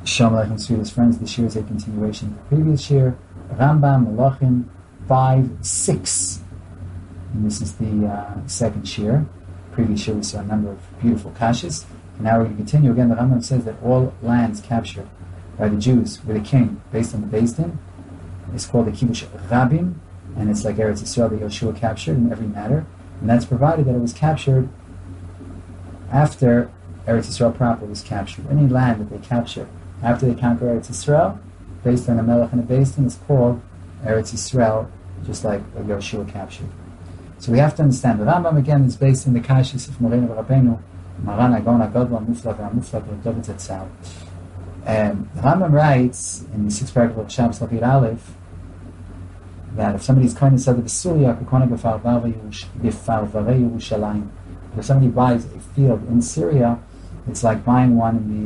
Shalom Aleichem, sweetest friends. This year is a continuation of the previous year. Rambam, Melachim, 5:6. And this is the second shir. Previous year we saw a number of beautiful kashas. And now we're going to continue. Again, the Rambam says that all lands captured by the Jews with a king based on the Beis Din is called the Kibush Rabim, and it's like Eretz Yisrael that Yeshua captured in every matter. And that's provided that it was captured after Eretz Yisrael proper was captured. Any land that they capture after they conquer Eretz Yisrael, based on a Melech and a Beis Din, is called Eretz Yisrael, just like Yeshua captured. So we have to understand the Rambam again is based on the Kashis of Moreinu Rabbeinu, Maran Agon Agadol Muflag Muflag David Zetzal. And the Rambam writes in the sixth paragraph of Shabbos Lapir Aleph that if somebody's kind of said the Surya, Yerushalayim. If somebody buys a field in Syria, it's like buying one in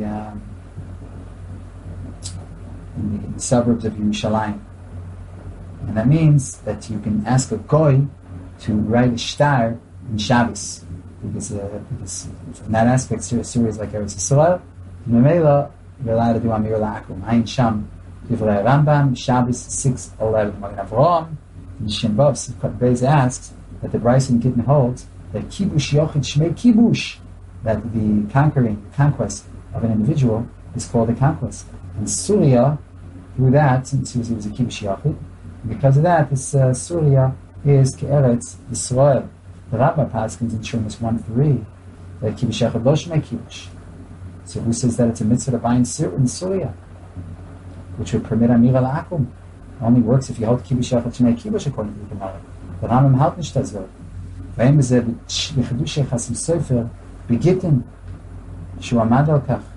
the suburbs of Yerushalayim. And that means that you can ask a goy to write a shtar in Shabbos. Because from that aspect, Syria is like Eretz Yisrael. In Memela, you're allowed to do Amir La'akum. Ayin Sham, Divrei Rambam, Shabbos 6:11. Magen Avraham, in Shin Vav, Sivkat Beis asks that the Bryson Gittin holds that Kibush Yochid Shmei Kibush, that the conquest of an individual is called a conquest. And Surya, through that, since he was a Kibush Yochid, and because of that, this Surya is Ke'eretz Yisrael. The Rabbah Paskins in Shumas 1:3 that Kibush Yochid Lo Shmei Kibush. So who says that it's a mitzvah to buy in Surya, which would permit Amira La'akum? Only works if you hold Kibush Yochid Shmei Kibush according to the Gemara. The Rambam halt nicht das Wort. ואין בזה בחידוש יחסים ספר בגיטין שהוא עמד על כך.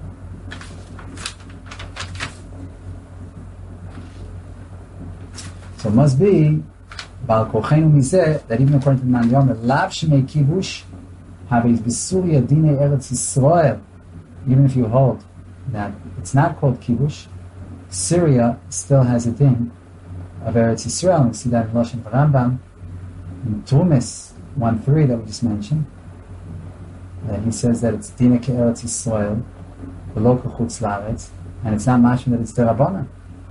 So it must be בעל כורחנו מזה that even according to the Man Yomer לאו שמי כיבוש הרי בסוריה דיני ארץ ישראל, even if you hold that it's not called kibush, Syria still has a din of Eretz Yisrael. We see that in Lashon Rambam in Tumis 1:3 that we just mentioned, that he says that it's Dina Ke'eretz Yisrael, the local Chutz La'aretz, and it's not mashma that it's Derabbanan.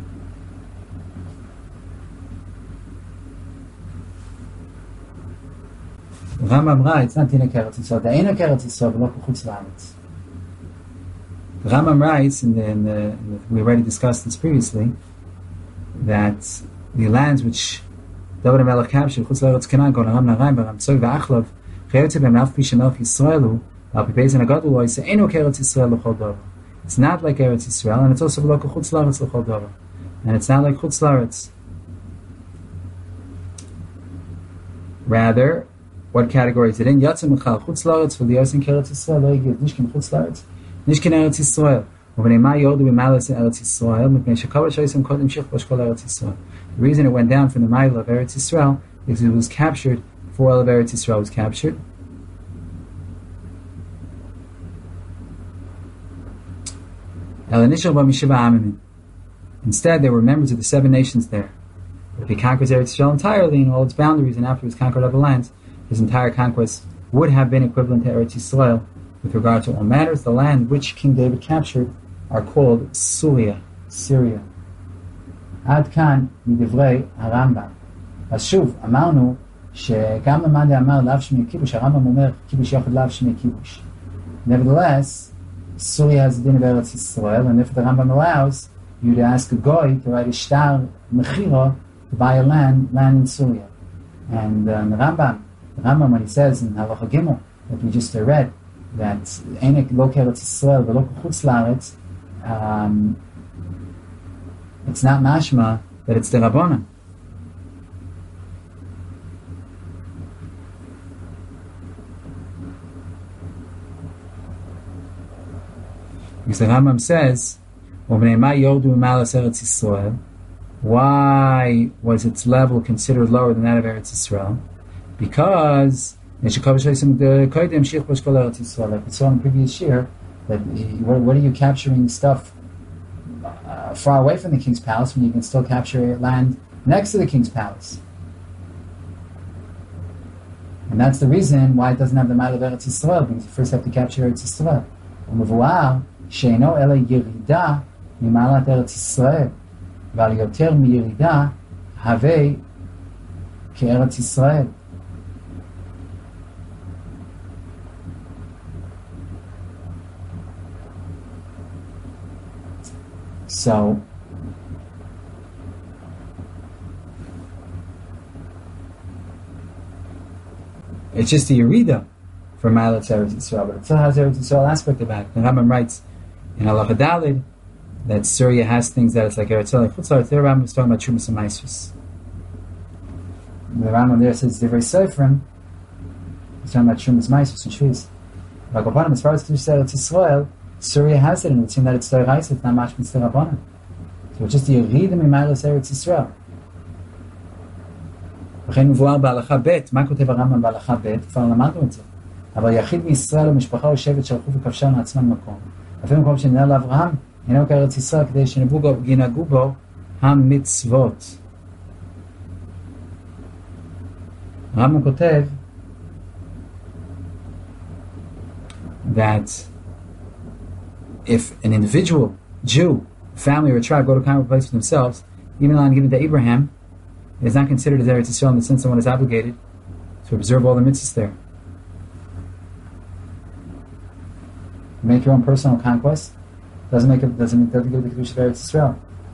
Rambam writes, it's not Dina Ke'eretz Yisrael, the Eina Ke'eretz Yisrael, the local Chutz La'aretz. Rambam writes, we already discussed this previously, that the lands which David HaMelech captured, Chutz La'aretz Canaan, Gon Aram Naraim, Baram Tzor, V'achlav, Chayotze B'em Naf Pisha Melech Yisraelu, Al Pi Beis HaGadol Lo Yisei Eino Ke'eretz Yisrael L'chol Davar. It's not like Eretz Yisrael, and it's also local Chutz La'aretz L'chol Davar. And it's not like Chutz La'aretz. Rather, what category is it in? Yatzim Michal Chutz La'aretz V'liyosin Ke'eretz Yisrael Lo Yigid Nishkin Chutz La'aretz Nishkin Eretz Yisrael. The reason it went down from the mile of Eretz Yisrael is it was captured before all of Eretz Yisrael was captured. Instead, there were members of the 7 nations there. If he conquers Eretz Yisrael entirely and all its boundaries, and after he was conquered other lands, his entire conquest would have been equivalent to Eretz Yisrael with regard to all matters. The land which King David captured are called Syria. עד כאן מדברי הרמב"ם. אז שוב, אמרנו שגם למאן אמר לאו שמי כיבוש, הרמב"ם אומר כיבוש יחד לאו שמי כיבוש. Nevertheless, Syria has a din of Eretz Yisrael, and if the Rambam allows you to ask a goy to write a shtar mechira to buy a land in Syria. And the Rambam, when he says in Halacha Gimel that we just read that Einek lo Eretz Yisrael v'lo Chutz La'aretz, it's not mashma that it's the Rabbanan. Because the Rambam says, why was its level considered lower than that of Eretz Yisrael? Because like we saw in the previous year, that what are you capturing stuff far away from the king's palace when you can still capture land next to the king's palace? And that's the reason why it doesn't have the Ma'al of Eretz Yisrael, because you first have to capture Eretz Yisrael. שאינו אלא ירידה ממעלת ארץ ישראל, ועל יותר מירידה הווה כארץ ישראל. So, it's just a Yerida for Ma'alat Eretz Yisrael, but it still has Eretz Yisrael aspect about it. The Rambam writes in Halacha Daled that Surya has things that it's like Eretz Yisrael. Chutzlar, the Rambam is talking about Trumas and Maisrus. The Rambam there says Divrei Seifrim, he's talking about Trumas, Maisrus, and Shvis. But Rabbanim, as far as Eretz Yisrael, Surya has it, and it would seem that it's Torah, it's not much Mitzvah Rabbanim. So it's just a Yerida Ma'alat Eretz Yisrael. וכן מבואר בהלכה ב', מה כותב הרמב"ם בהלכה ב'? כבר למדנו את זה. אבל יחיד מישראל ומשפחה ושבט שהלכו וכבשו מעצמם מקום. אפילו מקום שנראה לאברהם, אינו כארץ ישראל, כדי שינהגו בו המצוות. הרמב"ם כותב that if an individual, Jew, family or a tribe go to a kind of place for themselves, even the land given to Abraham, it is not considered as Eretz Yisrael in the sense that one is obligated to observe all the mitzvahs there. Make your own personal conquest doesn't give the kedusha of Eretz Yisrael.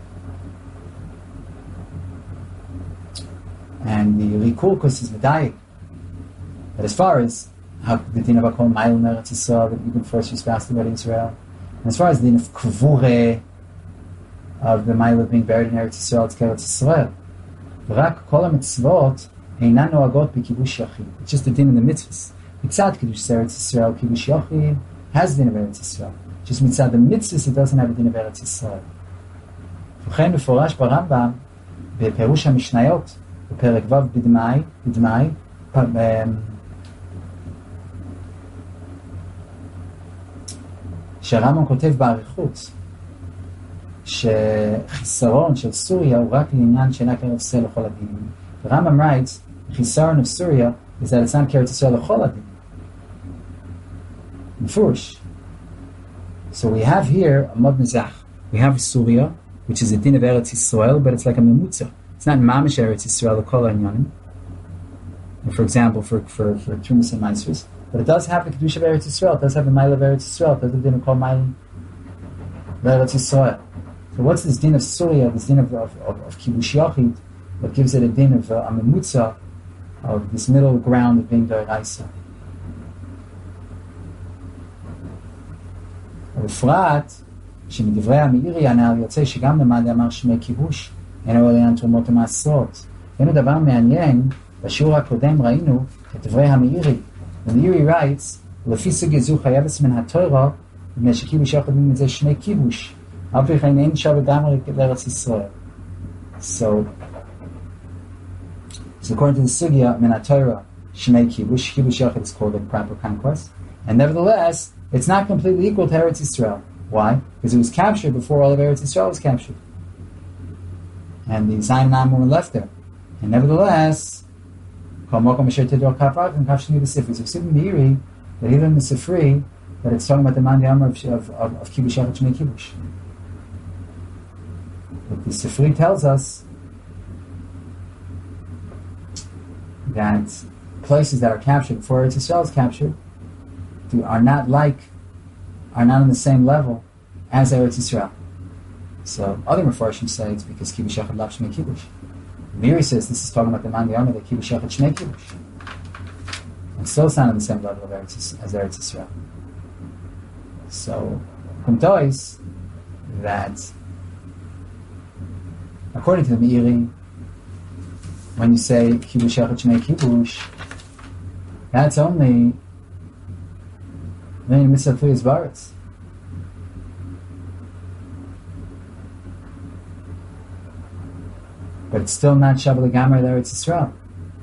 And the Rikulkus is medayik. But as far as how the din of Akol Ma'il in Eretz Yisrael, that you can force your spouse to go to Israel, and as far as the din of Kvure, of the Ma'il of being buried in Eretz Yisrael, it's Eretz Yisrael. רק כל המצוות אינן נוהגות בכיבוש יחיד. It's just the din in the mitzvahs. מצד קידוש ארץ ישראל, כיבוש יחיד, has din of ארץ ישראל. Just מצד the mitzvahs, it doesn't have a din of ארץ ישראל. ובכן מפורש ברמב"ם, בפירוש המשניות, בפרק ו' בדמאי, שהרמב"ם כותב באריכות, שחיסרון של סוריה הוא רק לעניין שאינה כארץ ישראל לכל הדין. Rambam writes, חיסרון of Surya is that it's not כארץ ישראל לכל הדין. מפורש. So we have here a mod mizach. We have Surya, which is a din of Eretz Yisrael, but it's like a memutza. It's not mamish Eretz Yisrael l'kol ha'inyanim. For example, for Trumas and Maisrus. But it does have the kedusha of Eretz Yisrael. It does have the mile of Eretz Yisrael. It does have the din of kol mile of Eretz Yisrael. So what's this din of Surya, this din of Kibush Yachid, that gives it a din of a memutza, of this middle ground of being Doraisa? בפרט, שמדברי המאירי הנ"ל יוצא שגם למד אמר שמי כיבוש, אינו עליין תרומות ומעשרות. ואינו דבר מעניין, בשיעור הקודם ראינו את דברי המאירי. המאירי writes, לפי סוגיה זו חייבת מן התורה, מפני שכיבוש יחד מזה שמי כיבוש. אף וכן אין שווה דמרי לארץ ישראל. So according to the sugya, min ha-Torah, Shmei Kibush Yachid is called a proper conquest. And nevertheless, it's not completely equal to Eretz Yisrael. Why? Because it was captured before all of Eretz Yisrael was captured. And the Zion and Amor were left there. And nevertheless, Kol Mokom Asher Tidor Kafach and Kafshani the Sifri. So Sifri Meiri, that even in the Sifri, that it's talking about the Mandi Amor of Kibush Yachid Shmei Kibush. But the Sifri tells us that places that are captured before Eretz Yisrael is captured are not on the same level as Eretz Yisrael. So other Mefarshim say it's because Kibush Yachid Lav Shmei Kibush. Miri says this is talking about the Mandi Amor that Kibush Yachid Shmei Kibush. And still it's not on the same level as Eretz Yisrael. So Kumtois that according to the Meiri, when you say Kibush Yachid Shmei Kibush, that's only in Mitzvah Tuyas Baritz. But it's still not Shabbat Gamer there, it's Yisrael.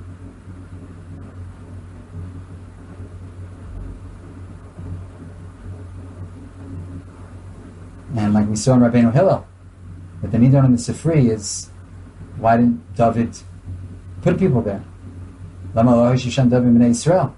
And like we saw in Rabbeinu Hillel, that the Nidon in the Sifri is, why didn't David put people there? Lama lo Yisham David b'nei Yisrael.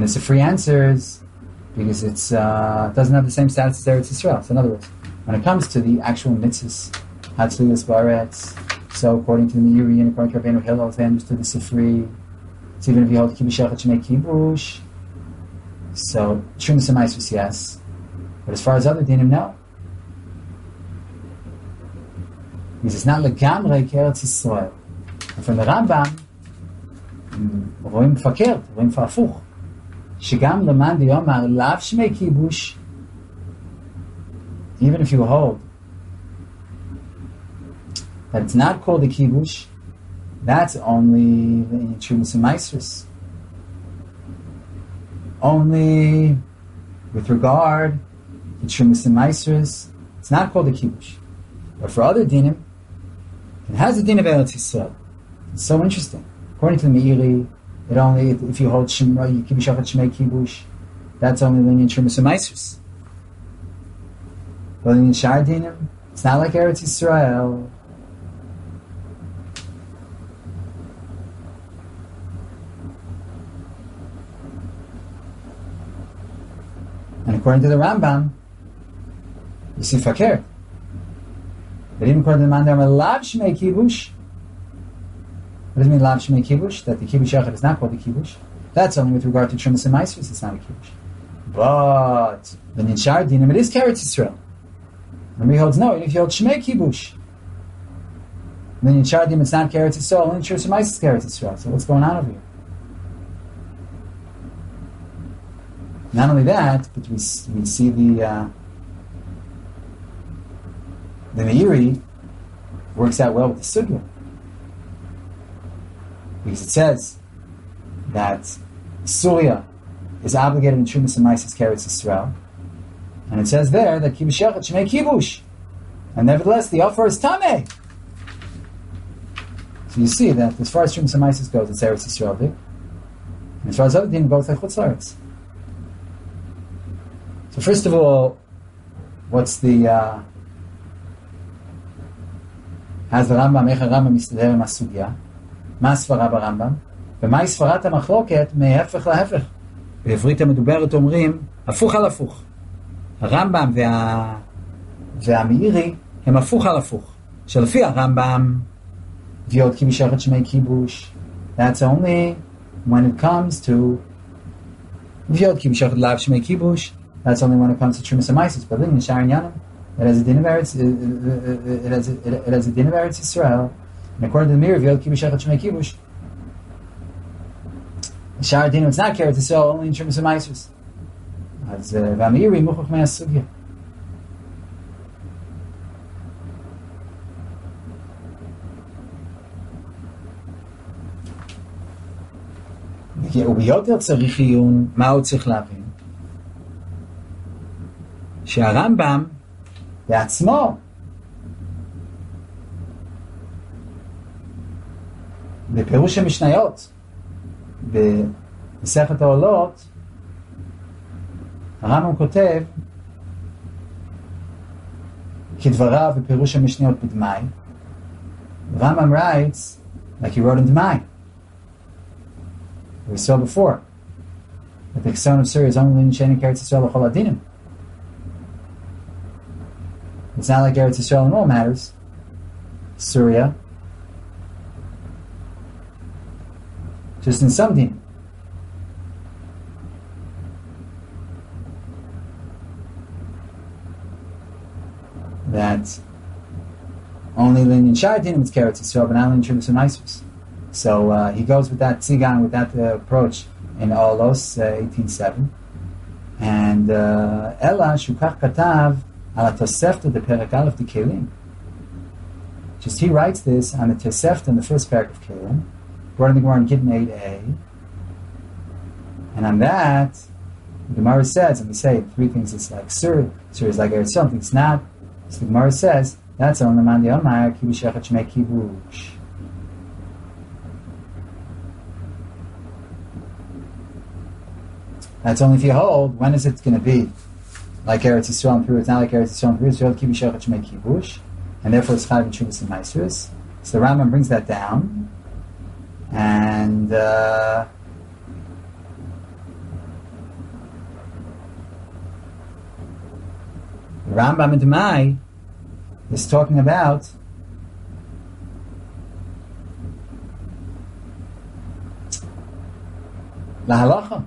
Sifri answers because it doesn't have the same status as Eretz Yisrael. So in other words, when it comes to the actual mitzvahs, Hatzlius Baretz, so according to the Meiri and according to Rabbeinu Hillel, they understood the Sifri. So even if you hold Kibush Echad Shemei Kibush, so Trumas HaMaisros, yes. But as far as other dinim, no. Because it's not legamrei k'Eretz Yisrael. And from the Rambam, רואים מפקרת, רואים הפוך. שגם למאן דיומר לאו שמי כיבוש, even if you hold that it's not called a kibush, that's only in Trumas HaMaisros. Only with regard to Trumas HaMaisros, it's not called a kibush. But for other dinim, it has a din of Eretz Yisrael. It's so interesting. According to the Meiri, it only, if you hold Shemra, you kibush achat shmei kibush, that's only in Trumas HaMaisros. But in Shar dinim, it's not like Eretz Yisrael. And according to the Rambam, you see fakir. But even according to the Mandar, lav shmei kibush. What does it mean lav shmei kibush? That the kibush yachad is not called the kibush. That's only with regard to Trumas HaMaisros. It's not a kibush. But the Nishar dinim, it is Eretz Yisrael. And he holds no. If you hold shmei kibush, then Nishar dinim, it's not Eretz Yisrael. Only Trumas HaMaisros is Eretz Yisrael. So what's going on over here? Not only that, but we see the Meiri works out well with the Sugya. Because it says that Surya is obligated in Trumas HaMaisros Eretz Yisrael. And it says there that Kibush Yachad Shmei Kibush. And nevertheless, the offer is Tameh. So you see that as far as Trumas HaMaisros goes, it's Eretz Yisrael. And as far as other things, both like Chutz La'aretz. So first of all, what's the has the Rambam, איך הרמב"ם מסתדר עם הסוגיה? מה הסברה ברמב"ם? ומהי סברת המחלוקת מהפך להפך? בעברית המדוברת אומרים, הפוך על הפוך. הרמב"ם והמאירי הם הפוך על הפוך. שלפי הרמב"ם, ויוד קיבוש יחד שמי קיבוש, that's only when it comes to ויוד קיבוש יחד לאו שמי קיבוש, that's only when it comes to Trumas HaMaisros. But in Sha'ar Yanam, it has a din of Eretz Yisrael. And according to the Meiri, V'yod Kibush Echad Shmei Kibush, Sha'ar Dinim, it's not Eretz Yisrael, only in Trumas HaMaisros. As V'Meiri Muchach Mei HaSugya. וביותר צריך עיון, מה הוא צריך להבין? שהרמב"ם בעצמו בפירוש המשניות במסכת העולות הרמב"ם כותב כדבריו בפירוש המשניות בדמאי. Rambam writes like he wrote in Dmai. We saw before that the Chesron of Surya is only in Shenik Eretz Yisrael l'chol adinim. It's not like Eretz Yisrael in all matters. Surya, just in some din. That only in Sha'ar dinim it's Eretz Yisrael, but not in Trumas HaMaisros. So he goes with that tzigan, with that approach in Olos 18:7, and Ela shukach katav ala Tosefta de Perek Aleph de Kelim. Just he writes this on the Tosefta in the first parak of Kelim, according to the Gemara in Gittin 8a, and on that the Gemara says, and we say three things: it's like Surya is like Eretz, something it's not. So the Gemara says that's on the man the Omar Kibush Echad Shmei Kibush. That's only if you hold. When is it going to be like Eretz Yisrael and Peru? It's not like Eretz Yisrael and Peru. So you hold Kibush Echad Shmei Kibush, and therefore it's Chayav in Trumas HaMaisros. So the Rambam brings that down, and The Rambam in Demai is talking about La halacha.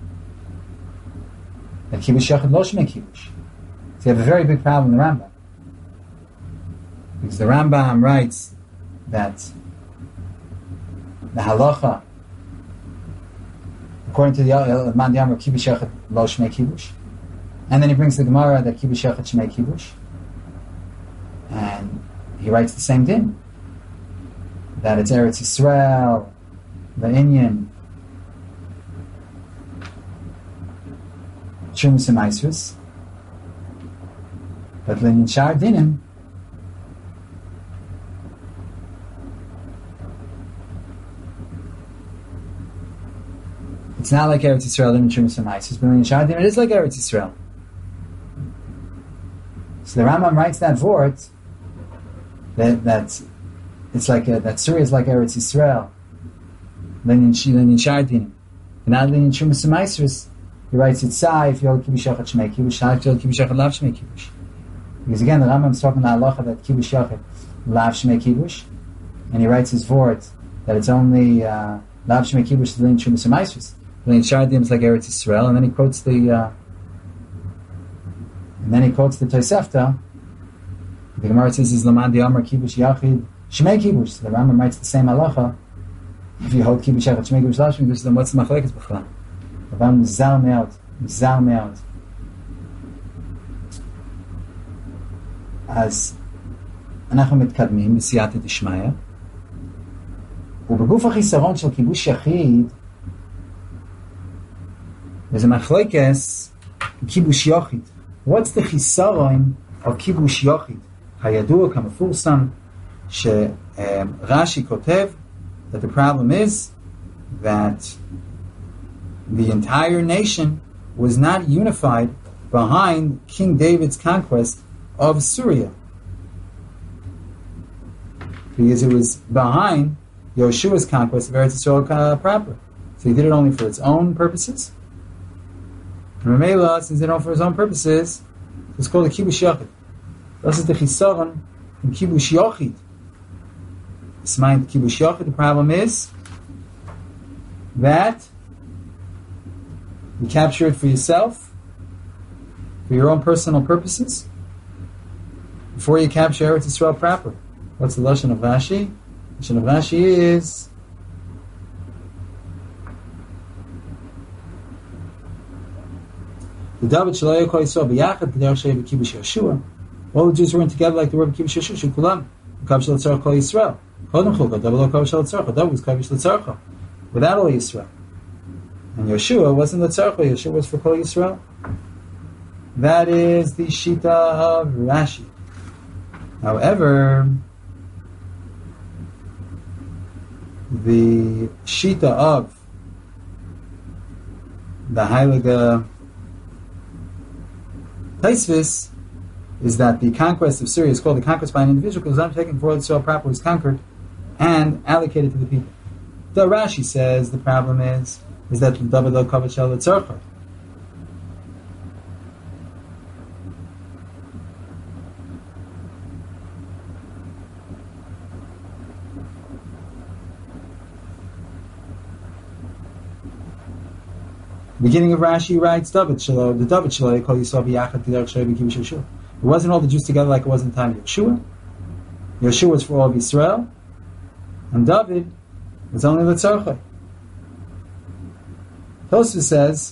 That kibush yachid lo shmei kibush. So you have a very big problem in the Rambam. Because the Rambam writes that the halacha, according to the Man Yamar, kibush yachid lo shmei kibush. And then he brings the Gemara that kibush yachid shmei kibush. And he writes the same din. That it's Eretz Yisrael, the Inyan, Shumus and Maisrus. But in Shar Dinim, it's not like Eretz Yisrael in Shumus and Maisrus, but in Shar Dinim it is like Eretz Yisrael. So the Rambam writes that vort that it's like that Surah is like Eretz Yisrael. Then in Shar Dinim, and not in Shumus and Maisrus. He writes it Sai if you'll kibush yachid shmei kibush, if you'll kibush yachid lav shmei kibush. Because again, the Rambam is talking about halacha that kibush yachid lav shmei kibush, and he writes his vort that it's only lav shmei kibush to lein shumas amaisrus. Lein shardim is like Eretz Yisrael, and then he quotes the Tosefta. The Gemara says is Laman di Amar kibush yachid shmei kibush. So the Rambam writes the same halacha. If you hold kibush yachid shmei kibush lav shmei kibush, then what's the machlekes b'chlan? Rabban Zal Meod. אז אנחנו מתקדמים בסייעתא דשמיא, ובגוף החיסרון של כיבוש יחיד, וזה מחלוקס כיבוש יחיד. What's the חיסרון of כיבוש יחיד? הידוע כמפורסם שרש"י כותב that the problem is that the entire nation was not unified behind King David's conquest of Syria, because it was behind Yeshua's conquest of Eretz Yisrael proper. So he did it only for its own purposes. And Ramela, since he did it for his own purposes, it's called a kibush yachid. This is the chisaron from kibush yachid. This mind kibush yachid. The problem is that you capture it for yourself, for your own personal purposes, before you capture Eretz Yisrael proper. What's the Lashon of Rashi? The Lashon of Rashi is the David Shelo Yekol Yisrael b'yachad k'derech she'eh b'kibush Yeshua. All the Jews were in together like the word b'kibush Yeshua. Kulam kav shel tzarech kol Yisrael. Kodem chulka David lo kav shel tzarech. David was kav shel tzarech without all Yisrael. And Yeshua wasn't the tzarech. Yeshua was for kol Yisrael. That is the Shita of Rashi. However, the Shita of the Heilige Taisvis is that the conquest of Syria is called the conquest by an individual because it was undertaken before Israel proper was conquered and allocated to the people. The Rashi says the problem is that David lo kavet shel tzarcha. Beginning of Rashi writes David Shelo, the David Shelo Yekol Yisrael b'yachad k'derech she'eh b'kibush Yeshua. It wasn't all the Jews together like it was in the time of Yeshua. Yeshua was for all of Israel, and David was only the tzarcha. Tosfos says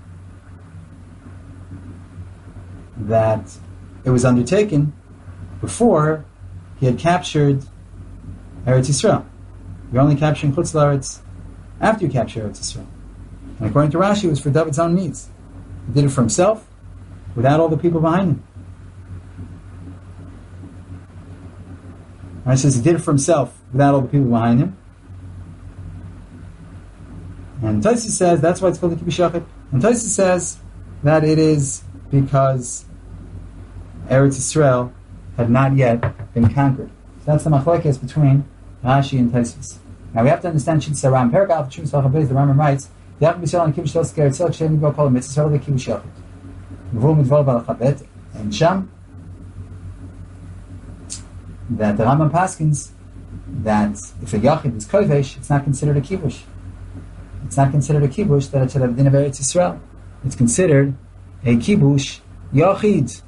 that it was undertaken before he had captured Eretz Yisrael. You're only capturing Chutz La'aretz after you capture Eretz Yisrael. And according to Rashi, it was for David's own needs. He did it for himself, without all the people behind him. Rashi says he did it for himself, without all the people behind him. And Tosfos says that's why it's called the kibush yachid. And Tosfos says that it is because Eretz Yisrael had not yet been conquered. So that's the machlokes between Rashi and Tosfos. Now we have to understand Shittas Aram. Perek Aleph Shumas V'Chavez, the Rambam writes, "Yachid b'Yisrael and kibush yachid scared itself. She'en yibol kol mitzvah the kibush yachid. V'vu mitzvah b'alachabet and Sham, that the Rambam paskins that if a Yachid is Kovesh, it's not considered a Kibush. It's not considered a Kibush that it should have Din of Eretz Yisrael. It's considered a Kibush Yachid.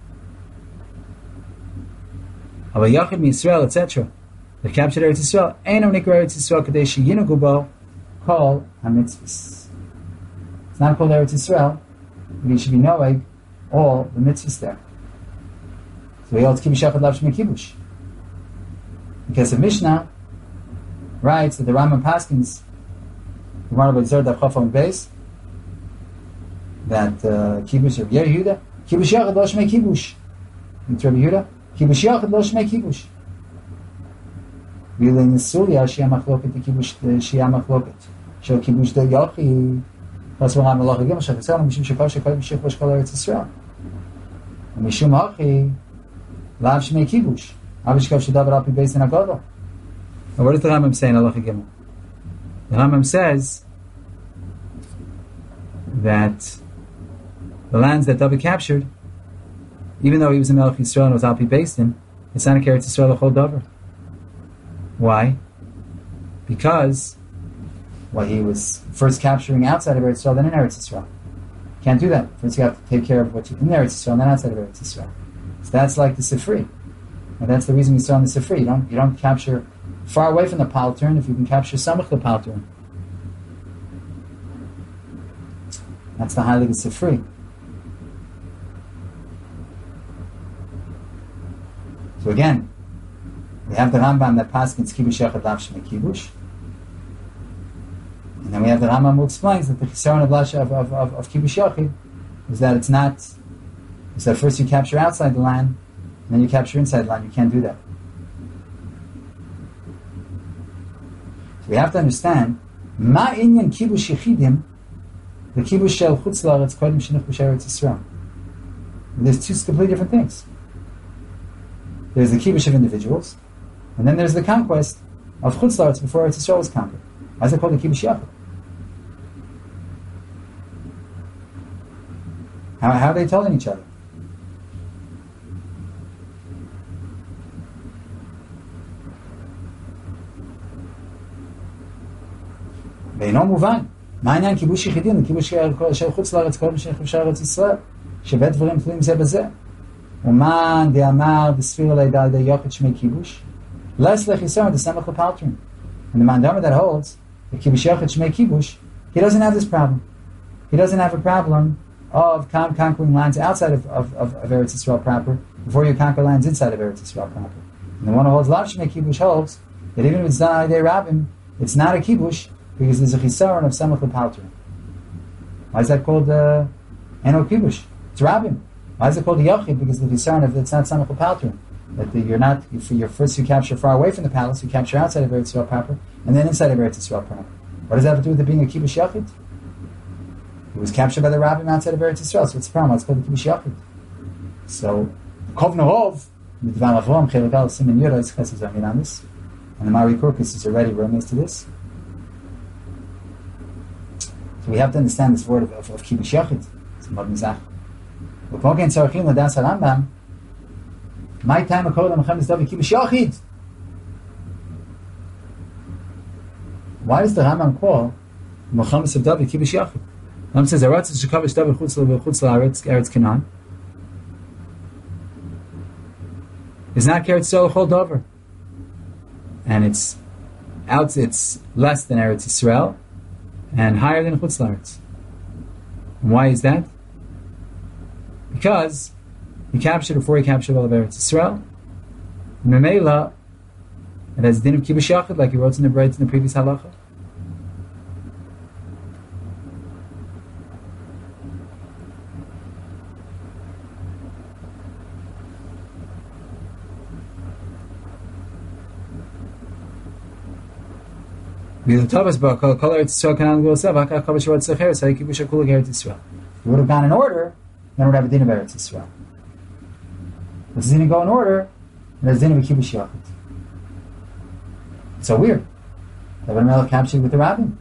Of a Yachid Yisrael, etc. The captured Eretz Yisrael, Eino Nikra Eretz Yisrael Kadesh Yinagu Bo Kol HaMitzvahs. It's not called Eretz Yisrael, but you should be knowing all the mitzvahs there. So we hold Kibush Yachid Lav Shmei Kibush. Because the Mishnah writes that the Rambam paskins, the Gemara B'Zor Daf Chaf Amud Beis, that Kibush of Yehuda, Kibush Yachid Lo Shmei Kibush. It's Rabbi Yehuda, Kibush Yachid Lo Shmei Kibush. Really in the Surya, Shia Machloket, the Kibush, the Shia Machloket. Shel Kibush De Yachid, Pas V'Ram Melach Gimel Shach Yisrael, Mishum Shekol Shekol Mishich Bosh Kol Eretz Yisrael. Mishum Hachi, Lav Shmei Kibush. Abishkav Shadavar Al Pi Beis Din HaGadol. Now what does the Rambam say in Halacha Gimel? The Rambam says that the lands that David captured, even though he was a Melech Yisrael and was Al Pi Beis Din, it's not a Eretz Yisrael L'chol Davar. Why? Because he was first capturing outside of Eretz Yisrael, then in Eretz Yisrael. Can't do that. First you have to take care of what you in Eretz Yisrael, and then outside of Eretz Yisrael. So that's like the Sifri. And that's the reason we saw in the Sifri. You don't capture far away from the Paltern if you can capture Samach the Paltern. That's the highlight of Sifri. So again, we have the Rambam that paskins Kibush Yachad Lav Shmei Kibush. And then we have the Rambam who explains that the Chisaron of Kibush Yachid is that it's not, is that first you capture outside the land, and then you capture inside the land. You can't do that. So we have to understand, Ma inyan Kibush Yechidim, the Kibush Shel Chutz La'aretz Kodim Shinich B'Sheretz Yisrael. There's two completely different things. There's the Kibush of individuals, and then there's the conquest of Chutz La'aretz before Eretz Yisrael was conquered. Why is it called the Kibush Yachid? How are they telling each other? ואינו מובן. מה העניין כיבוש יחידים? כיבוש של חוץ לארץ, כל משך אפשר ארץ ישראל, שבית דברים תלויים זה בזה. ומן דאמר בספיר לידה על די יוחד שמי כיבוש, לס לחיסון דסמך לפלטרים. And the man that holds the kibbush yachid shmei kibush, he doesn't have this problem. He doesn't have a problem of conquering lands outside of Eretz Yisrael proper before you conquer lands inside of Eretz Yisrael proper. And the one who holds lav shmei kibush holds that even if it's done by rabbim, it's not a kibush because there's a chisaron of samach lepalter. Why is that called eno kibush? It's rabbim. Why is it called yachid? Because the chisaron of it's not samach lepalter. That you're not, you first you capture far away from the palace, you capture outside of Eretz Yisrael proper, and then inside of Eretz Yisrael proper. What does that have to do with it being a kibush yachid? It was captured by the rabbim outside of Eretz Yisrael, so what's the problem? It's called the kibush yachid. So, Kov Nerov, the Dvar Avram, Chelik Simen Yura, is Chesed Zamin on this, and the Mari Kurkus is already remiss to this. So we have to understand this word of kibush yachid. It's a modern zach. V'poken tzarchim l'das harambam. My time of Kolam Mechamis David Kibush Yachid. Why does the Rambam call Mechamis of David Kibush Yachid? The Rambam says Eretz Shekavish David Chutz La'aretz Canaan is not Eretz Yisrael Chol Dover, and it's less than Eretz Yisrael and higher than Chutz La'aretz. Why is that? Because he captured before he captured all of Eretz Yisrael. Memela, it has din of kibush yachid, like he wrote in the previous halacha. He would have gone in order, then would have a din of Eretz Yisrael. If it didn't go in order, there's din of a kibush yachid. It's so weird. That when Melech captured with the rabbin.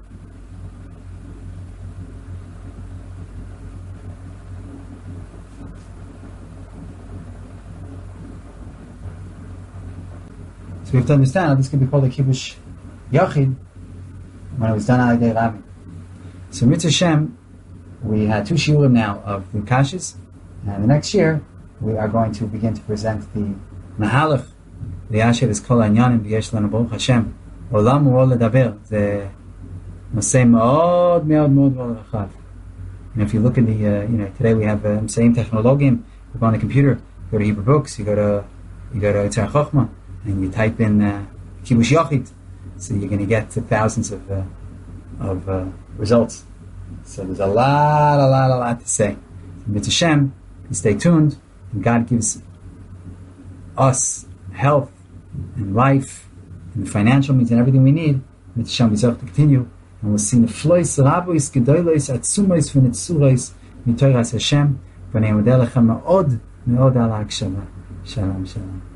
So we have to understand how this could be called a Kibush Yachid when it was done al Yedei Rabbi. So Mitzvah Shem, we had 2 shiurim now of the Kashas, and the next year we are going to begin to present the Mahalach, the Asher is Kol Anyanim V'yesh Lanu Baruch Hashem Olam U'ol Ledaber, the Nosei Ma'od Me'od Me'od V'Rachav. And if you look in the, today we have same technology. You go on the computer, you go to Hebrew Books, you go to Yitzhak Chochmah, and you type in Kibush Yachid, so you're going to get thousands of results. So there's a lot to say. Mitzvah Shem, you stay tuned, and God gives us health and life and financial means and everything we need. Mitzvah Shem, we to continue, and we'll see the flois rabois gedolos atzumois v'nitzuros mitoras Hashem v'nei modeh lechem me'od al ha'akshava. Shalom, shalom.